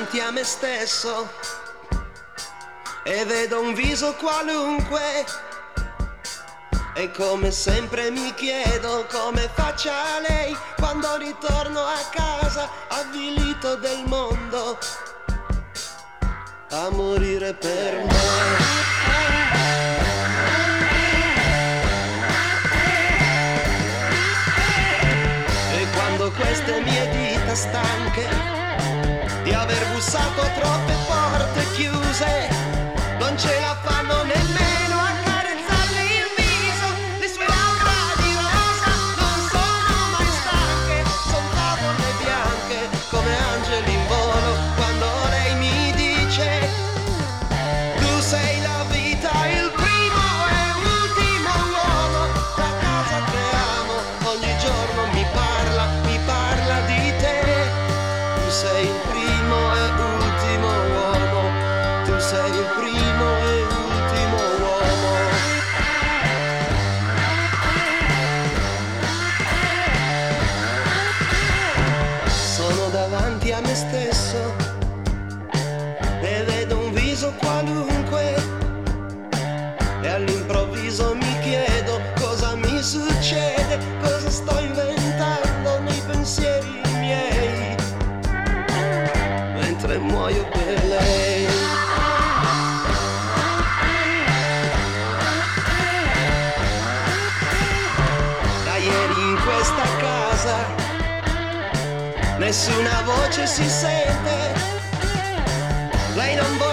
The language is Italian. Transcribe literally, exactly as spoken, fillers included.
davanti a me stesso e vedo un viso qualunque e come sempre mi chiedo come faccia lei quando ritorno a casa avvilito del mondo a morire per me. Queste mie dita stanche di aver bussato a troppe porte chiuse non ce la fanno nemmeno a carezzarle il viso. Le sue labbra di rosa non sono mai stanche, son favole bianche come angeli in volo quando lei mi dice tu sei la vita, il primo e ultimo uomo. Da casa che amo ogni giorno mi parla, mi parla di te. Tu sei il primo e ultimo uomo, tu sei il primo e ultimo uomo. Sono davanti a me stesso e vedo un viso qualunque e all'improvviso mi chiedo cosa mi succede, cosa sto inventando nei pensieri miei mentre muoio per lei. Da ieri in questa casa nessuna voce si sente, lei non vuole